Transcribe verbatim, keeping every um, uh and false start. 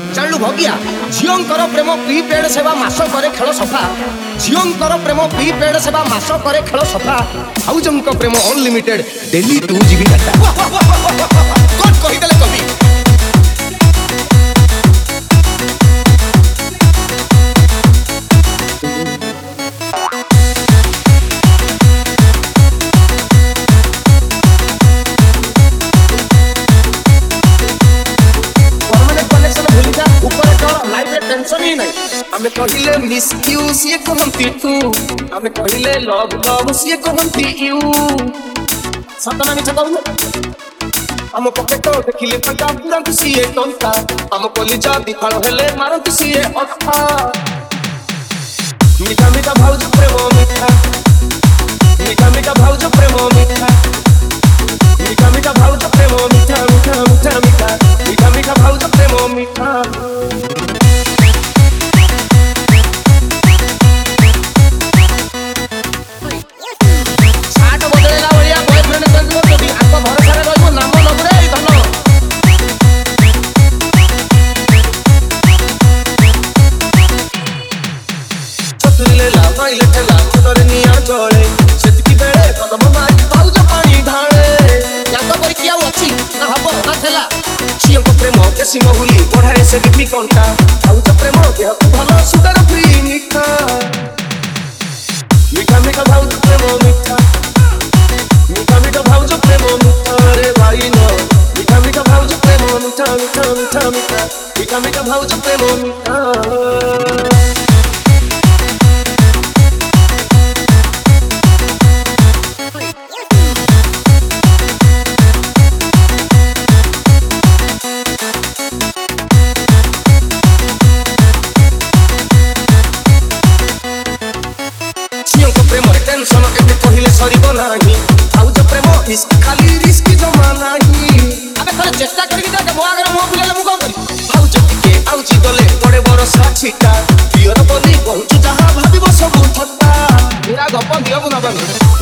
चालू भगिया झीओंकर प्रेम प्रीपेड सेवा मास करे खेल सफा झीओंकर प्रेम प्रीपेड सेवा मास करे खेल सफा भाउजंक प्रेम unlimited daily two GB data कौन कहिदेले कवि हमें कहले मिस यू सी कहंती तू हमें कहले लव लव सी कहंती यू सतना मिछ कहू हम पॉकेट देखिले पैसा पूरा सी टंका हम कॉलेज दिखाल हेले मारत सी अखा मीठा मीठा भाउज प्रेम मीठा मीठा मीठा भाउज प्रेम मीठा मीठा मीठा भाउज प्रेम मीठा मीठा मीठा मीठा मीठा मीठा भाउज प्रेम मीठा सिमहुली पढ़ाए से भी कंटा भाउज प्रेम देह भल सुगर फ्री मीठा मीठा मीठा भाउज प्रेम मीठा मीठा मीठा भाउज प्रेम मीठा रे भाई न मीठा मीठा भाउज प्रेम मीठा मीठा मीठा मीठा मीठा मीठा भाउज प्रेम मीठा टेंशन एबे कहिले सरीबो नाही भाउज प्रेम इश्क खाली रिस्क जमा नाही अबे थोड़ा चेष्टा करके देख मो आगर मो बुलेला मु कोन करी भाउज टिके आउची गले बड़े बड़ साक्षीटा पियर बोली कहू जहा भाबिबो सब ठट्टा मेरा गप दियो बुना बन